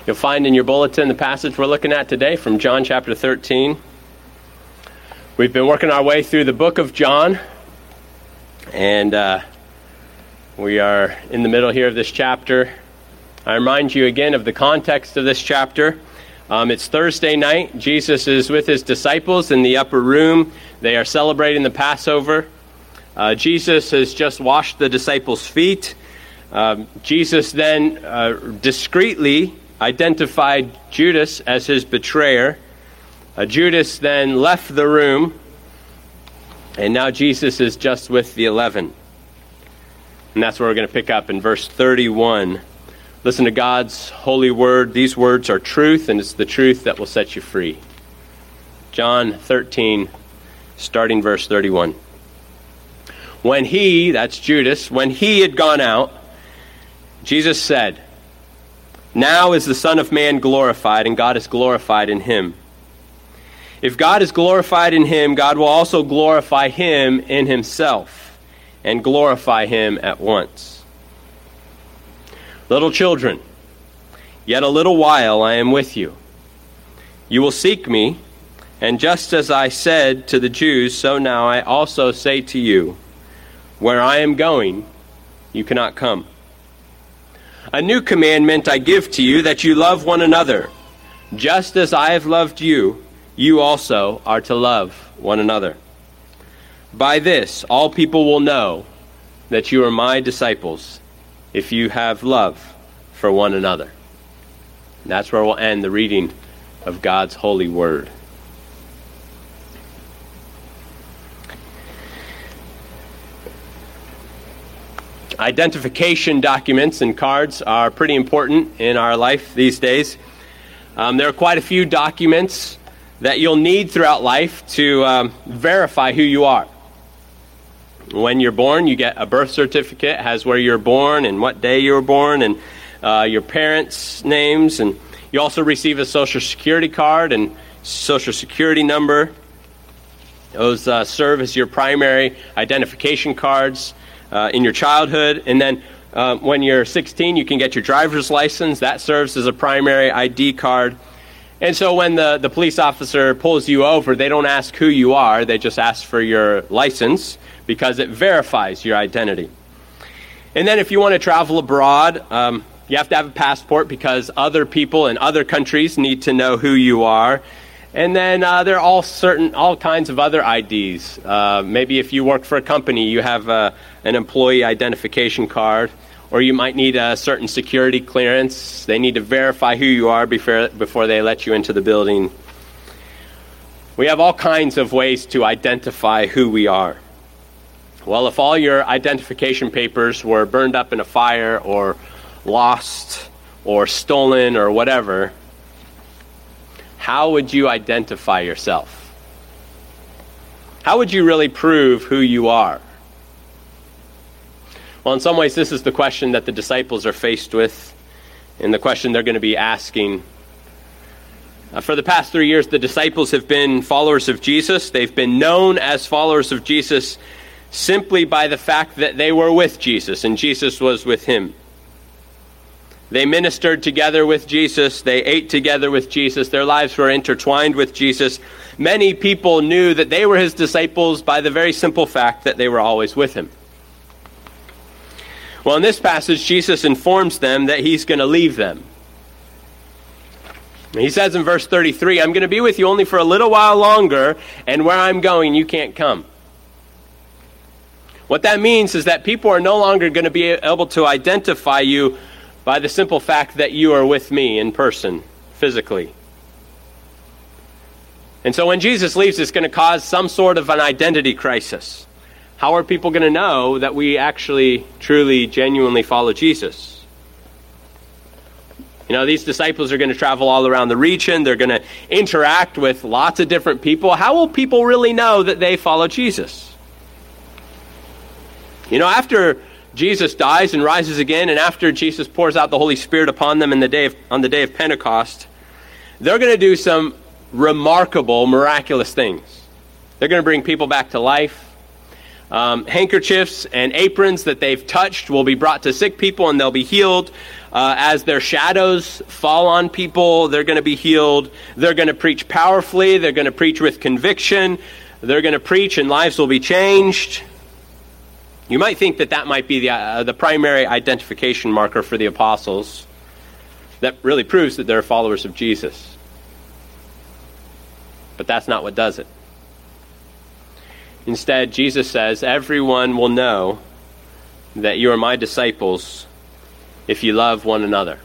You'll find in your bulletin the passage we're looking at today from John chapter 13. We've been working our way through the book of John, and we are in the middle here of this chapter. I remind you again of the context of this chapter. It's Thursday night. Jesus is with his disciples in the upper room. They are celebrating the Passover. Jesus has just washed the disciples' feet. Jesus then discreetly identified Judas as his betrayer. Judas then left the room, and now Jesus is just with the 11. And that's where we're going to pick up in verse 31. Listen to God's holy word. These words are truth, and it's the truth that will set you free. John 13, starting verse 31. When he, that's Judas, when he had gone out, Jesus said, "Now is the Son of Man glorified, and God is glorified in him. If God is glorified in him, God will also glorify him in himself, and glorify him at once. Little children, yet a little while I am with you. You will seek me, and just as I said to the Jews, so now I also say to you, where I am going, you cannot come. A new commandment I give to you, that you love one another. Just as I have loved you, you also are to love one another. By this, all people will know that you are my disciples, if you have love for one another." And that's where we'll end the reading of God's holy word. Identification documents and cards are pretty important in our life these days. There are quite a few documents that you'll need throughout life to verify who you are. When you're born, you get a birth certificate. It has where you're born and what day you were born and your parents' names. And you also receive a Social Security card and Social Security number. Those serve as your primary identification cards in your childhood. And then when you're 16, you can get your driver's license. That serves as a primary ID card. And so when the police officer pulls you over, they don't ask who you are. They just ask for your license because it verifies your identity. And then if you want to travel abroad, you have to have a passport because other people in other countries need to know who you are. And then there are all kinds of other IDs. Maybe if you work for a company, you have an employee identification card. Or you might need a certain security clearance. They need to verify who you are before they let you into the building. We have all kinds of ways to identify who we are. Well, if all your identification papers were burned up in a fire or lost or stolen or whatever, how would you identify yourself? How would you really prove who you are? Well, in some ways, this is the question that the disciples are faced with, and the question they're going to be asking. For the past 3 years, the disciples have been followers of Jesus. They've been known as followers of Jesus simply by the fact that they were with Jesus, and Jesus was with him. They ministered together with Jesus. They ate together with Jesus. Their lives were intertwined with Jesus. Many people knew that they were his disciples by the very simple fact that they were always with him. Well, in this passage, Jesus informs them that he's going to leave them. He says in verse 33, "I'm going to be with you only for a little while longer, and where I'm going, you can't come." What that means is that people are no longer going to be able to identify you by the simple fact that you are with me in person, physically. And so when Jesus leaves, it's going to cause some sort of an identity crisis. How are people going to know that we actually, truly, genuinely follow Jesus? You know, these disciples are going to travel all around the region. They're going to interact with lots of different people. How will people really know that they follow Jesus? You know, after Jesus dies and rises again, and after Jesus pours out the Holy Spirit upon them on the day of Pentecost, they're going to do some remarkable, miraculous things. They're going to bring people back to life. Handkerchiefs and aprons that they've touched will be brought to sick people and they'll be healed. as their shadows fall on people, they're going to be healed. They're going to preach powerfully. They're going to preach with conviction. They're going to preach and lives will be changed. You might think that that might be the primary identification marker for the apostles. That really proves that they're followers of Jesus. But that's not what does it. Instead, Jesus says, everyone will know that you are my disciples if you love one another.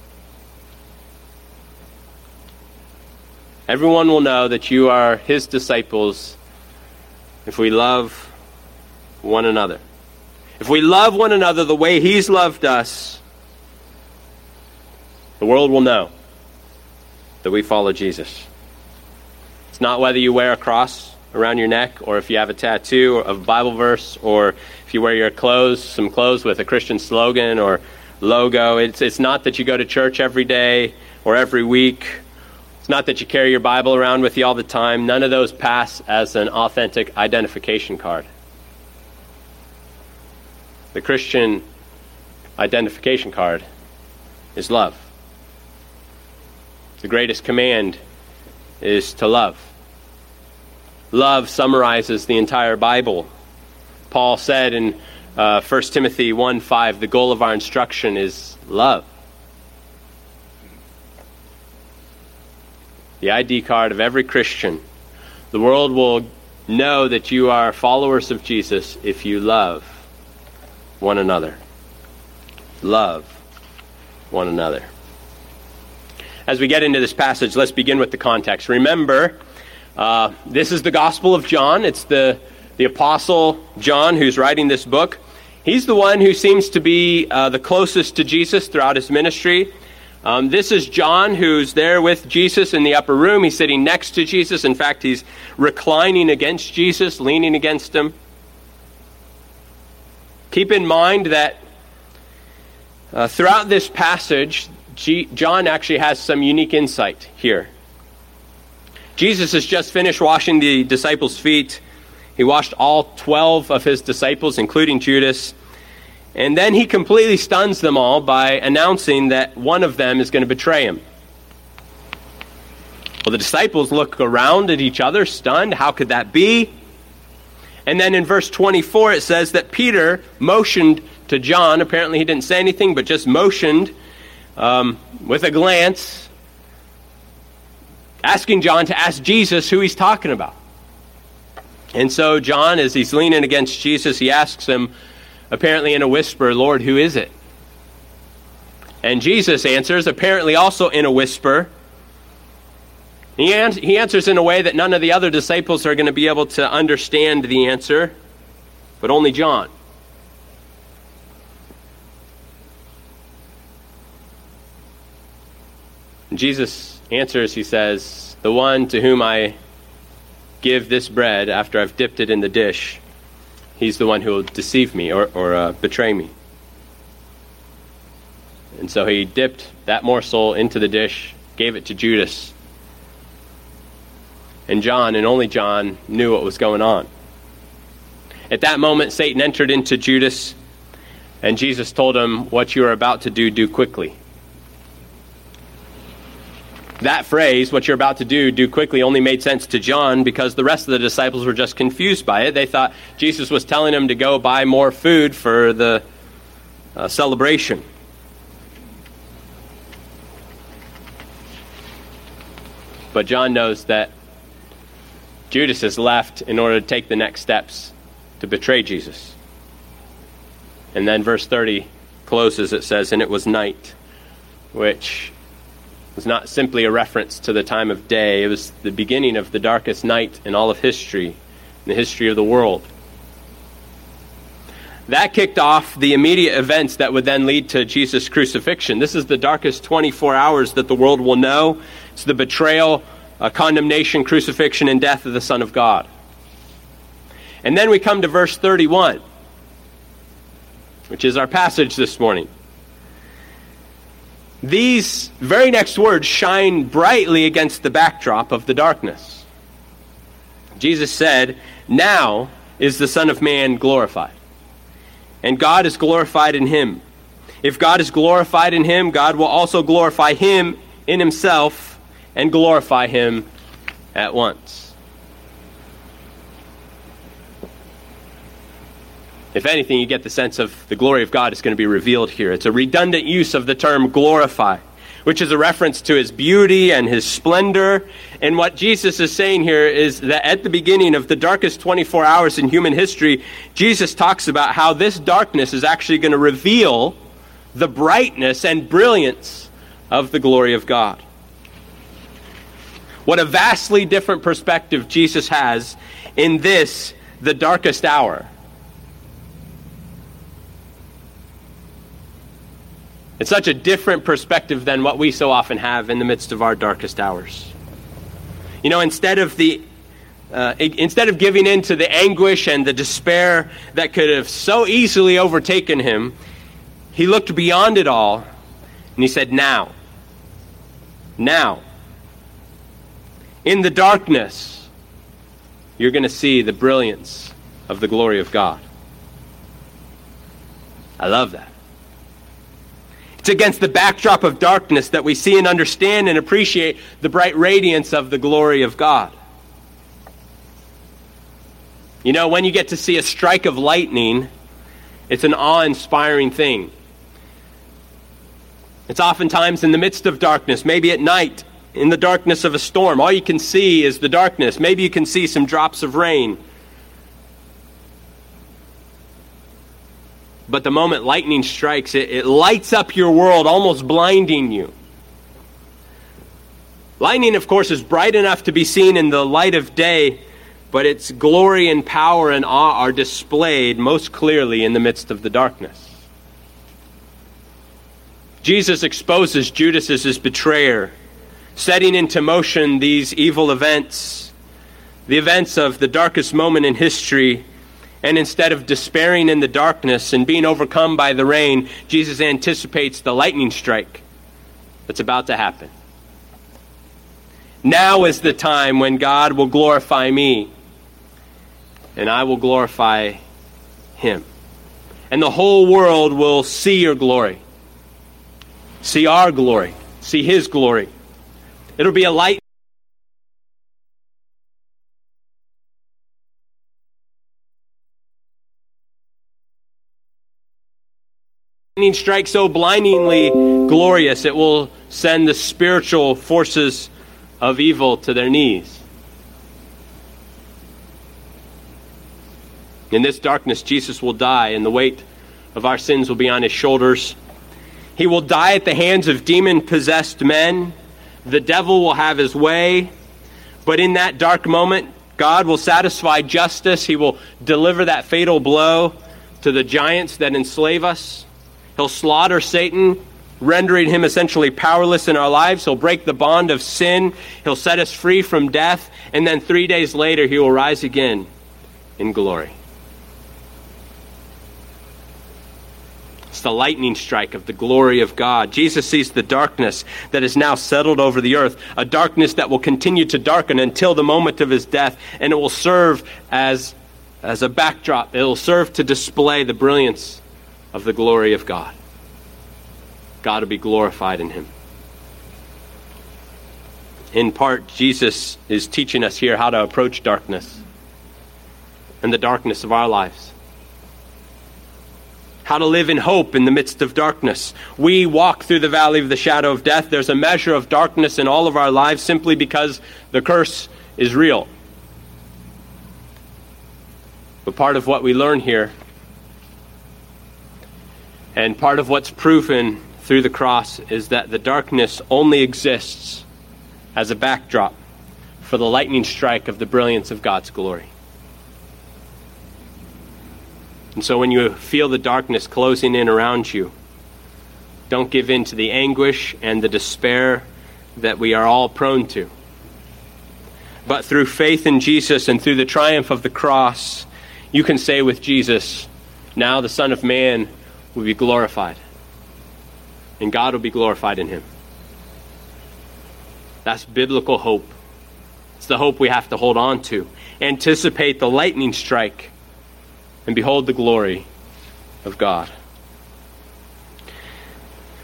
Everyone will know that you are his disciples if we love one another. If we love one another the way he's loved us, the world will know that we follow Jesus. It's not whether you wear a cross around your neck, or if you have a tattoo of a Bible verse, or if you wear your clothes, some clothes with a Christian slogan or logo. It's not that you go to church every day or every week. It's not that you carry your Bible around with you all the time. None of those pass as an authentic identification card. The Christian identification card is love. The greatest command is to love. Love summarizes the entire Bible. Paul said in 1 Timothy 1:5, the goal of our instruction is love. The ID card of every Christian. The world will know that you are followers of Jesus if you love one another. Love one another. As we get into this passage, let's begin with the context. Remember, this is the Gospel of John. It's the Apostle John who's writing this book. He's the one who seems to be the closest to Jesus throughout his ministry. This is John who's there with Jesus in the upper room. He's sitting next to Jesus. In fact, he's reclining against Jesus, leaning against him. Keep in mind that throughout this passage, John actually has some unique insight here. Jesus has just finished washing the disciples' feet. He washed all 12 of his disciples, including Judas. And then he completely stuns them all by announcing that one of them is going to betray him. Well, the disciples look around at each other, stunned. How could that be? And then in verse 24, it says that Peter motioned to John. Apparently he didn't say anything, but just motioned with a glance, asking John to ask Jesus who he's talking about. And so John, as he's leaning against Jesus, he asks him, apparently in a whisper, Lord, who is it? And Jesus answers, apparently also in a whisper. He answers in a way that none of the other disciples are going to be able to understand the answer, but only John. And Jesus answers, he says, the one to whom I give this bread after I've dipped it in the dish, he's the one who will deceive me or betray me. And so he dipped that morsel into the dish, gave it to Judas. And John, and only John, knew what was going on. At that moment, Satan entered into Judas, and Jesus told him, what you are about to do quickly. That phrase, what you're about to do quickly, only made sense to John because the rest of the disciples were just confused by it. They thought Jesus was telling them to go buy more food for the celebration. But John knows that Judas is left in order to take the next steps to betray Jesus. And then verse 30 closes, it says, and it was night, which was not simply a reference to the time of day. It was the beginning of the darkest night in all of history, in the history of the world. That kicked off the immediate events that would then lead to Jesus' crucifixion. This is the darkest 24 hours that the world will know. It's the betrayal, condemnation, crucifixion, and death of the Son of God. And then we come to verse 31, which is our passage this morning. These very next words shine brightly against the backdrop of the darkness. Jesus said, now is the Son of Man glorified, and God is glorified in him. If God is glorified in him, God will also glorify him in himself and glorify him at once. If anything, you get the sense of the glory of God is going to be revealed here. It's a redundant use of the term glorify, which is a reference to his beauty and his splendor. And what Jesus is saying here is that at the beginning of the darkest 24 hours in human history, Jesus talks about how this darkness is actually going to reveal the brightness and brilliance of the glory of God. What a vastly different perspective Jesus has in this, the darkest hour. It's such a different perspective than what we so often have in the midst of our darkest hours. You know, instead of giving in to the anguish and the despair that could have so easily overtaken him, he looked beyond it all and he said, now, in the darkness, you're going to see the brilliance of the glory of God. I love that. It's against the backdrop of darkness that we see and understand and appreciate the bright radiance of the glory of God. You know, when you get to see a strike of lightning, it's an awe-inspiring thing. It's oftentimes in the midst of darkness, maybe at night, in the darkness of a storm. All you can see is the darkness. Maybe you can see some drops of rain. But the moment lightning strikes, it lights up your world, almost blinding you. Lightning, of course, is bright enough to be seen in the light of day, but its glory and power and awe are displayed most clearly in the midst of the darkness. Jesus exposes Judas as his betrayer, setting into motion these evil events, the events of the darkest moment in history. And instead of despairing in the darkness and being overcome by the rain, Jesus anticipates the lightning strike that's about to happen. Now is the time when God will glorify me, and I will glorify him. And the whole world will see your glory, see our glory, see his glory. It'll be a light. Strike so blindingly glorious, it will send the spiritual forces of evil to their knees. In this darkness, Jesus will die, and the weight of our sins will be on his shoulders. He will die at the hands of demon-possessed men. The devil will have his way. But in that dark moment, God will satisfy justice. He will deliver that fatal blow to the giants that enslave us. He'll slaughter Satan, rendering him essentially powerless in our lives. He'll break the bond of sin. He'll set us free from death. And then 3 days later, he will rise again in glory. It's the lightning strike of the glory of God. Jesus sees the darkness that is now settled over the earth, a darkness that will continue to darken until the moment of his death, and it will serve as a backdrop. It will serve to display the brilliance of the glory of God. God will be glorified in him. In part, Jesus is teaching us here how to approach darkness and the darkness of our lives. How to live in hope in the midst of darkness. We walk through the valley of the shadow of death. There's a measure of darkness in all of our lives simply because the curse is real. But part of what we learn here, and part of what's proven through the cross, is that the darkness only exists as a backdrop for the lightning strike of the brilliance of God's glory. And so when you feel the darkness closing in around you, don't give in to the anguish and the despair that we are all prone to. But through faith in Jesus and through the triumph of the cross, you can say with Jesus, now the Son of Man will be glorified, and God will be glorified in him. That's biblical hope. It's the hope we have to hold on to. Anticipate the lightning strike and behold the glory of God.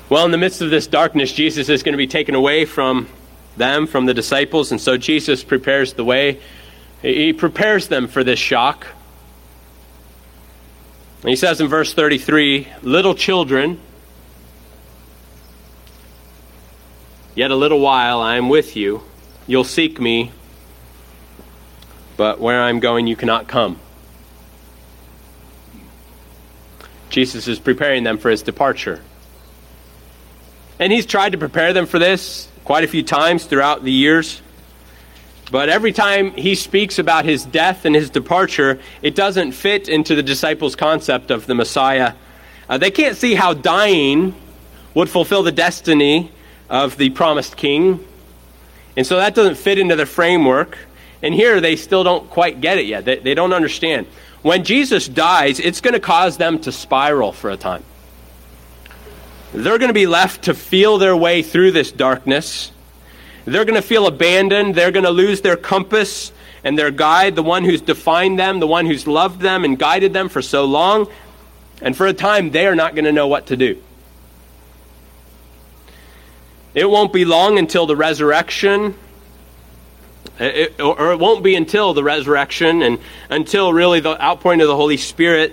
Well, in the midst of this darkness, Jesus is going to be taken away from them, from the disciples, and so Jesus prepares the way. He prepares them for this shock. And he says in verse 33, "Little children, yet a little while I am with you. You'll seek me, but where I'm going you cannot come." Jesus is preparing them for his departure. And he's tried to prepare them for this quite a few times throughout the years. But every time he speaks about his death and his departure, it doesn't fit into the disciples' concept of the Messiah. They can't see how dying would fulfill the destiny of the promised king. And so that doesn't fit into their framework. And here they still don't quite get it yet. They don't understand. When Jesus dies, it's going to cause them to spiral for a time. They're going to be left to feel their way through this darkness. They're going to feel abandoned. They're going to lose their compass and their guide, the one who's defined them, the one who's loved them and guided them for so long. And for a time, they are not going to know what to do. It won't be long until the resurrection, it won't be until the resurrection and until really the outpouring of the Holy Spirit,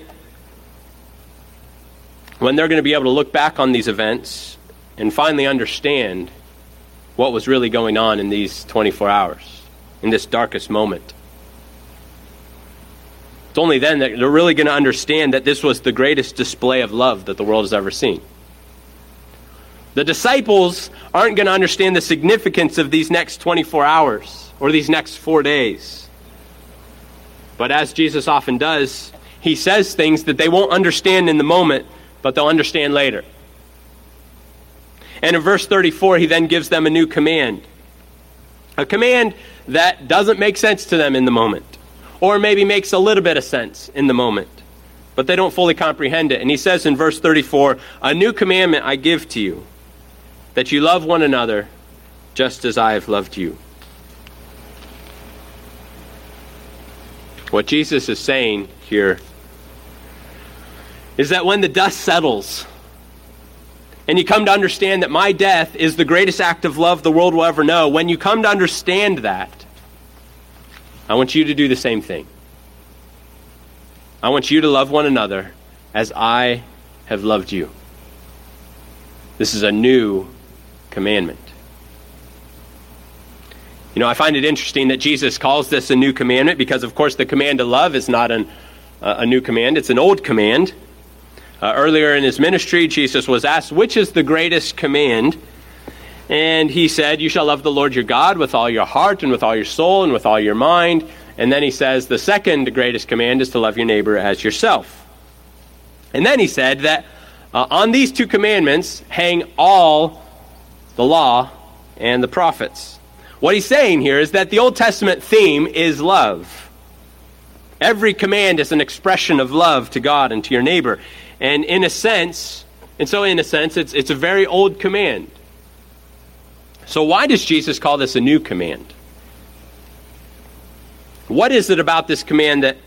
when they're going to be able to look back on these events and finally understand what was really going on in these 24 hours, in this darkest moment. It's only then that they're really going to understand that this was the greatest display of love that the world has ever seen. The disciples aren't going to understand the significance of these next 24 hours or these next 4 days. But as Jesus often does, he says things that they won't understand in the moment, but they'll understand later. And in verse 34, he then gives them a new command. A command that doesn't make sense to them in the moment. Or maybe makes a little bit of sense in the moment. But they don't fully comprehend it. And he says in verse 34, "A new commandment I give to you, that you love one another just as I have loved you." What Jesus is saying here is that when the dust settles, and you come to understand that my death is the greatest act of love the world will ever know, when you come to understand that, I want you to do the same thing. I want you to love one another as I have loved you. This is a new commandment. You know, I find it interesting that Jesus calls this a new commandment because, of course, the command to love is not a new command. It's an old command. Earlier in his ministry, Jesus was asked, which is the greatest command? And he said, you shall love the Lord your God with all your heart and with all your soul and with all your mind. And then he says, the second greatest command is to love your neighbor as yourself. And then he said that on these two commandments hang all the law and the prophets. What he's saying here is that the Old Testament theme is love. Every command is an expression of love to God and to your neighbor. And in a sense, it's a very old command. So why does Jesus call this a new command? What is it about this command that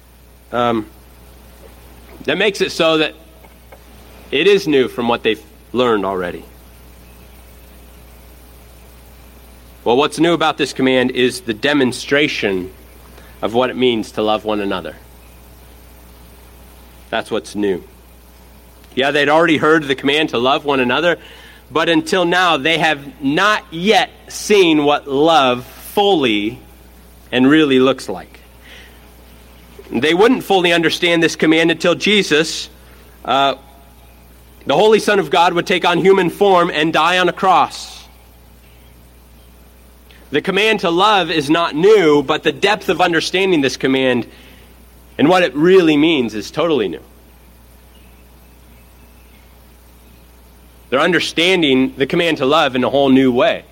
makes it so that it is new from what they've learned already? Well, what's new about this command is the demonstration of what it means to love one another. That's what's new. Yeah, they'd already heard the command to love one another, but until now they have not yet seen what love fully and really looks like. They wouldn't fully understand this command until Jesus, the Holy Son of God, would take on human form and die on a cross. The command to love is not new, but the depth of understanding this command and what it really means is totally new. They're understanding the command to love in a whole new way.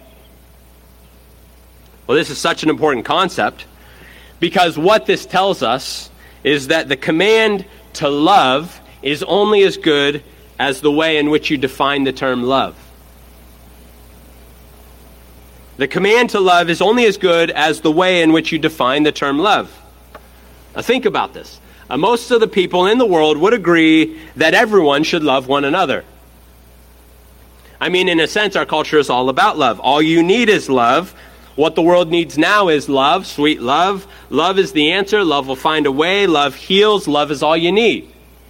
Well, this is such an important concept because what this tells us is that the command to love is only as good as the way in which you define the term love. The command to love is only as good as the way in which you define the term love. Now think about this. Most of the people in the world would agree that everyone should love one another. I mean, in a sense, our culture is all about love. All you need is love. What the world needs now is love, sweet love. Love is the answer. Love will find a way. Love heals. Love is all you need.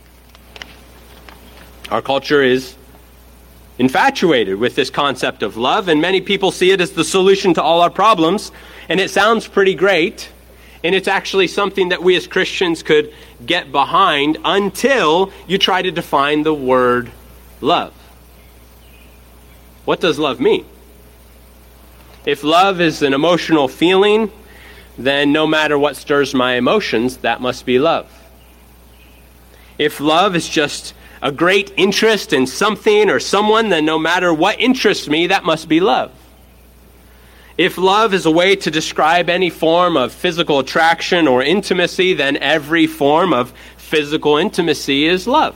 Our culture is infatuated with this concept of love, and many people see it as the solution to all our problems, and it sounds pretty great, and it's actually something that we as Christians could get behind until you try to define the word love. What does love mean? If love is an emotional feeling, then no matter what stirs my emotions, that must be love. If love is just a great interest in something or someone, then no matter what interests me, that must be love. If love is a way to describe any form of physical attraction or intimacy, then every form of physical intimacy is love.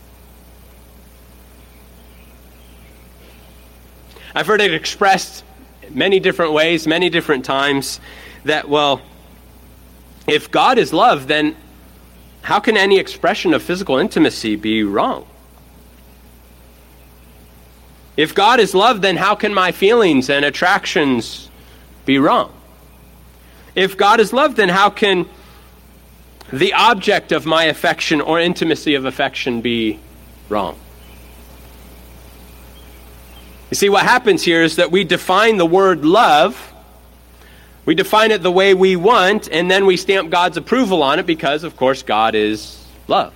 I've heard it expressed many different ways, many different times, that, well, if God is love, then how can any expression of physical intimacy be wrong? If God is love, then how can my feelings and attractions be wrong? If God is love, then how can the object of my affection or intimacy of affection be wrong? You see, what happens here is that we define the word love, we define it the way we want, and then we stamp God's approval on it because, of course, God is love.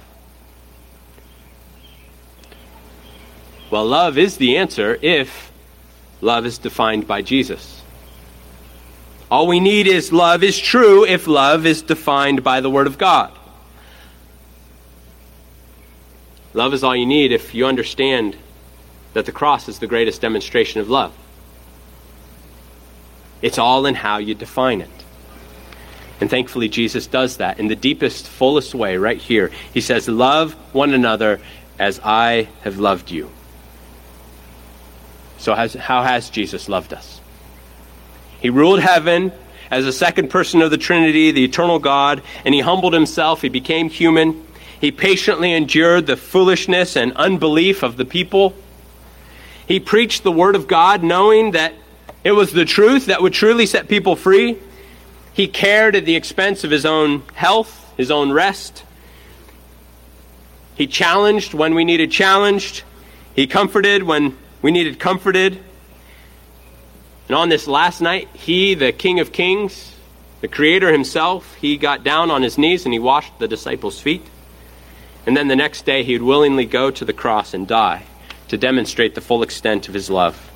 Well, love is the answer if love is defined by Jesus. All we need is love is true if love is defined by the Word of God. Love is all you need if you understand that the cross is the greatest demonstration of love. It's all in how you define it. And thankfully, Jesus does that in the deepest, fullest way right here. He says, love one another as I have loved you. So how has Jesus loved us? He ruled heaven as the second person of the Trinity, the eternal God, and he humbled himself. He became human. He patiently endured the foolishness and unbelief of the people. He preached the word of God knowing that it was the truth that would truly set people free. He cared at the expense of his own health, his own rest. He challenged when we needed challenged. He comforted when we needed comforted. And on this last night, he, the King of Kings, the Creator himself, he got down on his knees and he washed the disciples' feet. And then the next day, he would willingly go to the cross and die to demonstrate the full extent of his love.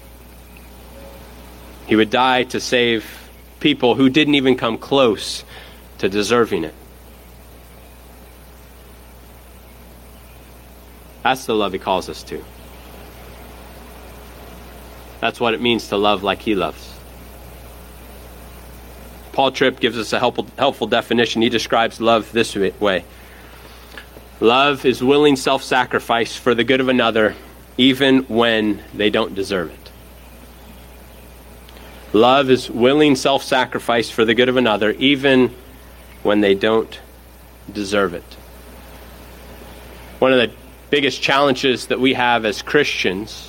He would die to save people who didn't even come close to deserving it. That's the love he calls us to. That's what it means to love like he loves. Paul Tripp gives us a helpful definition. He describes love this way. Love is willing self-sacrifice for the good of another, even when they don't deserve it. Love is willing self-sacrifice for the good of another, even when they don't deserve it. One of the biggest challenges that we have as Christians,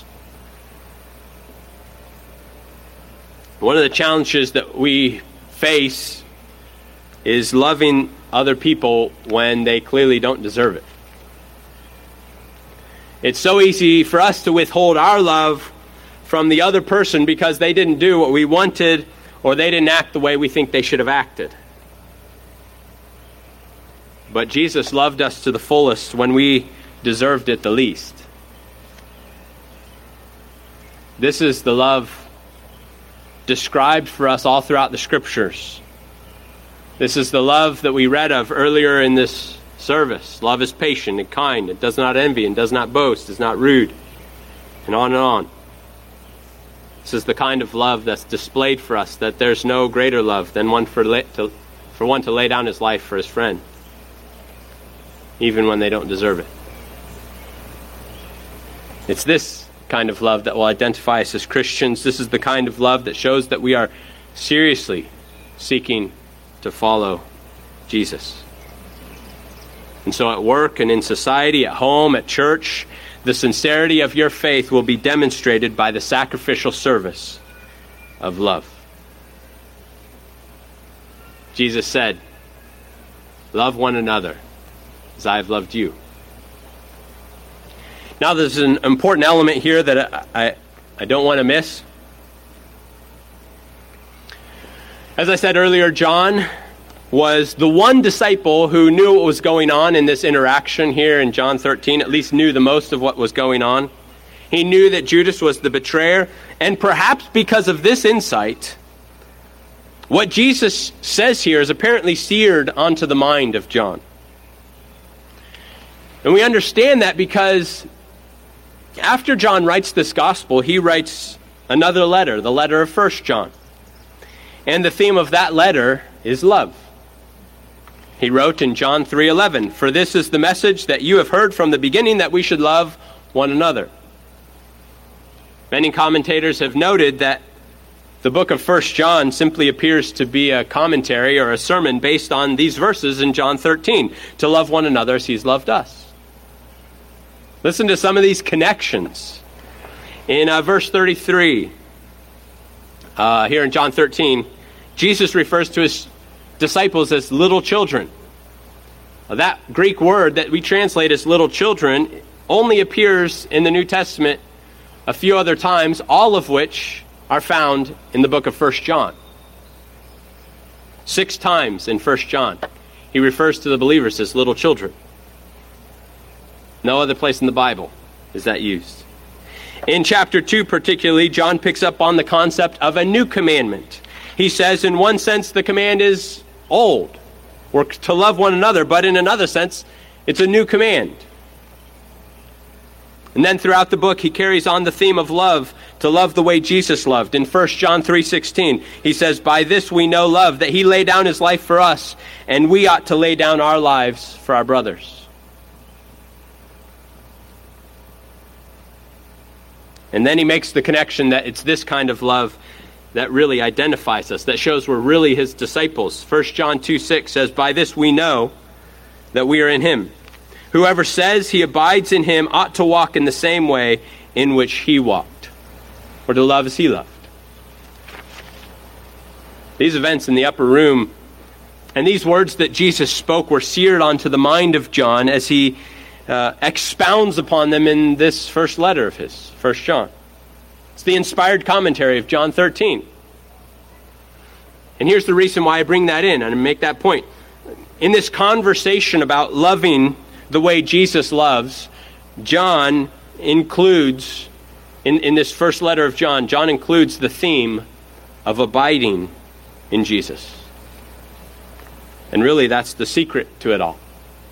one of the challenges that we face is loving other people when they clearly don't deserve it. It's so easy for us to withhold our love from the other person because they didn't do what we wanted or they didn't act the way we think they should have acted. But Jesus loved us to the fullest when we deserved it the least. This is the love described for us all throughout the Scriptures. This is the love that we read of earlier in this service. Love is patient and kind. It does not envy and does not boast, is not rude, and on and on. This is the kind of love that's displayed for us, that there's no greater love than one for one to lay down his life for his friend, even when they don't deserve it. It's this kind of love that will identify us as Christians. This is the kind of love that shows that we are seriously seeking to follow Jesus. And so at work and in society, at home, at church, the sincerity of your faith will be demonstrated by the sacrificial service of love. Jesus said, "Love one another as I have loved you." Now there's an important element here that I don't want to miss. As I said earlier, John was the one disciple who knew what was going on in this interaction here in John 13, at least knew the most of what was going on. He knew that Judas was the betrayer, and perhaps because of this insight, what Jesus says here is apparently seared onto the mind of John. And we understand that because after John writes this gospel, he writes another letter, the letter of 1 John. And the theme of that letter is love. He wrote in John 3:11, "For this is the message that you have heard from the beginning, that we should love one another." Many commentators have noted that the book of 1 John simply appears to be a commentary or a sermon based on these verses in John 13, to love one another as he's loved us. Listen to some of these connections. In verse 33, here in John 13, Jesus refers to his disciples as little children. That Greek word that we translate as little children only appears in the New Testament a few other times, all of which are found in the book of 1 John. 6 times in 1 John, he refers to the believers as little children. No other place in the Bible is that used. In chapter 2 particularly, John picks up on the concept of a new commandment. He says, in one sense, the command is old. We're to love one another, but in another sense, it's a new command. And then throughout the book, he carries on the theme of love, to love the way Jesus loved. In 1 John 3:16, he says, "By this we know love, that he laid down his life for us, and we ought to lay down our lives for our brothers." And then he makes the connection that it's this kind of love that really identifies us, that shows we're really his disciples. 1 John 2:6 says, "By this we know that we are in him. Whoever says he abides in him ought to walk in the same way in which he walked," or to love as he loved. These events in the upper room and these words that Jesus spoke were seared onto the mind of John as he expounds upon them in this first letter of his, 1 John. It's the inspired commentary of John 13. And here's the reason why I bring that in and make that point. In this conversation about loving the way Jesus loves, John includes, in this first letter of John, John includes the theme of abiding in Jesus. And really, that's the secret to it all.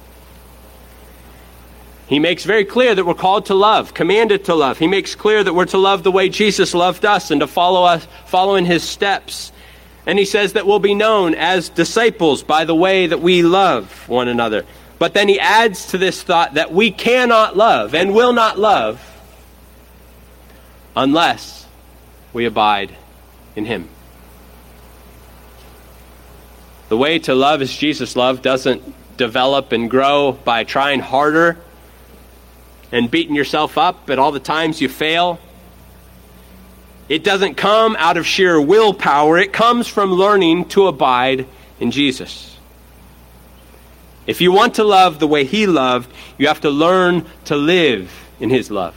He makes very clear that we're called to love, commanded to love. He makes clear that we're to love the way Jesus loved us and to follow in his steps. And he says that we'll be known as disciples by the way that we love one another. But then he adds to this thought that we cannot love and will not love unless we abide in him. The way to love as Jesus loved doesn't develop and grow by trying harder and beating yourself up at all the times you fail. It doesn't come out of sheer willpower. It comes from learning to abide in Jesus. If you want to love the way he loved, you have to learn to live in his love.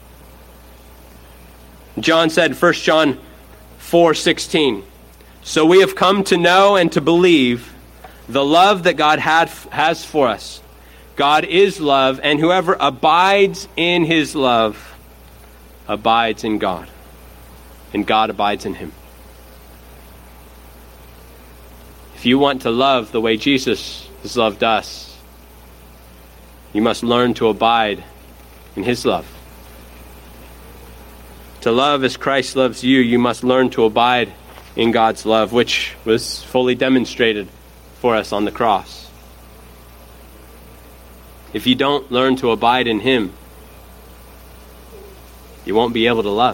John said, 1 John 4:16, "So we have come to know and to believe the love that God has for us. God is love, and whoever abides in his love abides in God, and God abides in him." If you want to love the way Jesus has loved us, you must learn to abide in his love. To love as Christ loves you, you must learn to abide in God's love, which was fully demonstrated for us on the cross. If you don't learn to abide in him, you won't be able to love.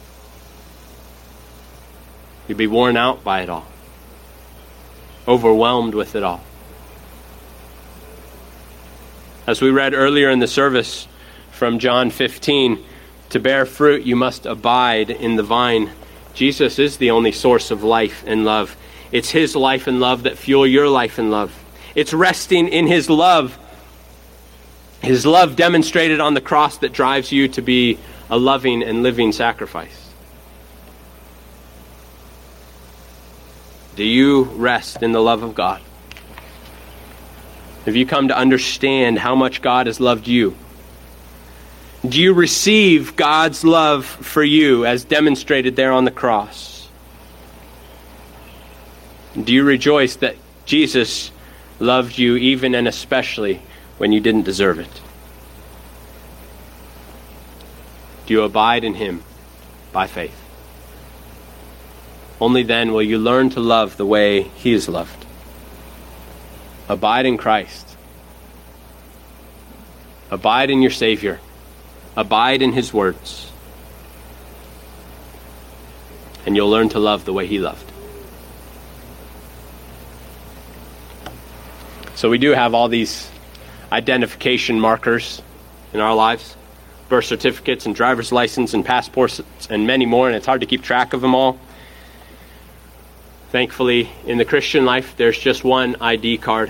You'll be worn out by it all, overwhelmed with it all. As we read earlier in the service from John 15, to bear fruit, you must abide in the vine. Jesus is the only source of life and love. It's his life and love that fuel your life and love. It's resting in his love demonstrated on the cross, that drives you to be a loving and living sacrifice. Do you rest in the love of God? Have you come to understand how much God has loved you? Do you receive God's love for you as demonstrated there on the cross? Do you rejoice that Jesus loved you even and especially when you didn't deserve it? Do you abide in him by faith? Only then will you learn to love the way he is loved. Abide in Christ. Abide in your Savior. Abide in his words. And you'll learn to love the way he loved. So we do have all these identification markers in our lives. Birth certificates and driver's license and passports and many more, and it's hard to keep track of them all. Thankfully, in the Christian life, there's just one ID card.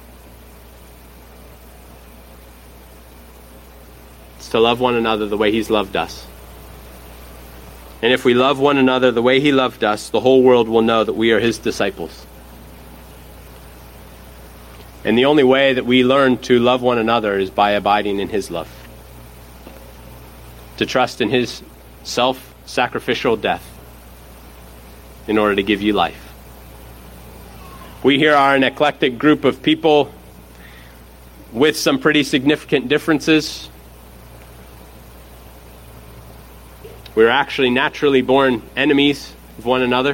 It's to love one another the way he's loved us. And if we love one another the way he loved us, the whole world will know that we are his disciples. And the only way that we learn to love one another is by abiding in his love. To trust in his self-sacrificial death in order to give you life. We here are an eclectic group of people with some pretty significant differences. We're actually naturally born enemies of one another.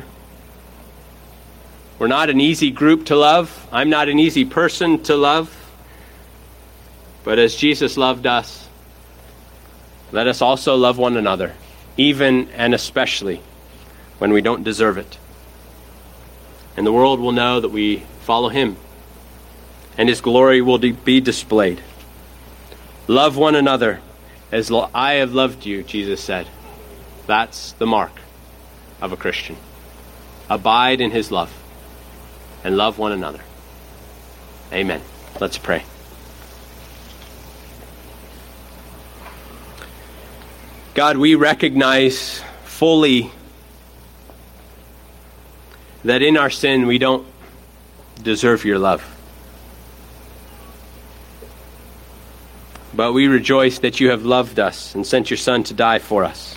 We're not an easy group to love. I'm not an easy person to love. But as Jesus loved us, let us also love one another, even and especially when we don't deserve it. And the world will know that we follow him, and his glory will be displayed. Love one another as I have loved you, Jesus said. That's the mark of a Christian. Abide in his love and love one another. Amen. Let's pray. God, we recognize fully that in our sin we don't deserve your love. But we rejoice that you have loved us and sent your Son to die for us.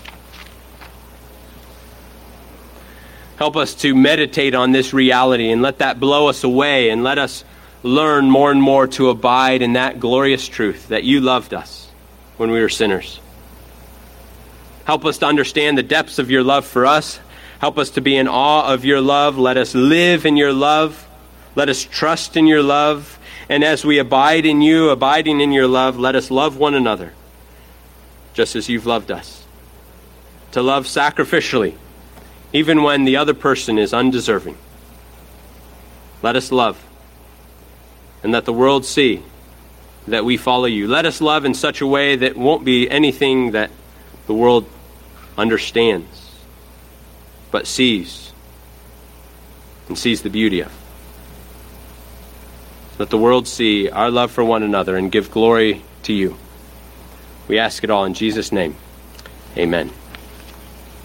Help us to meditate on this reality and let that blow us away, and let us learn more and more to abide in that glorious truth that you loved us when we were sinners. Help us to understand the depths of your love for us. Help us to be in awe of your love. Let us live in your love. Let us trust in your love. And as we abide in you, abiding in your love, let us love one another just as you've loved us. To love sacrificially, even when the other person is undeserving. Let us love, and let the world see that we follow you. Let us love in such a way that won't be anything that the world understands, but sees, and sees the beauty of. Let the world see our love for one another and give glory to you. We ask it all in Jesus' name. Amen.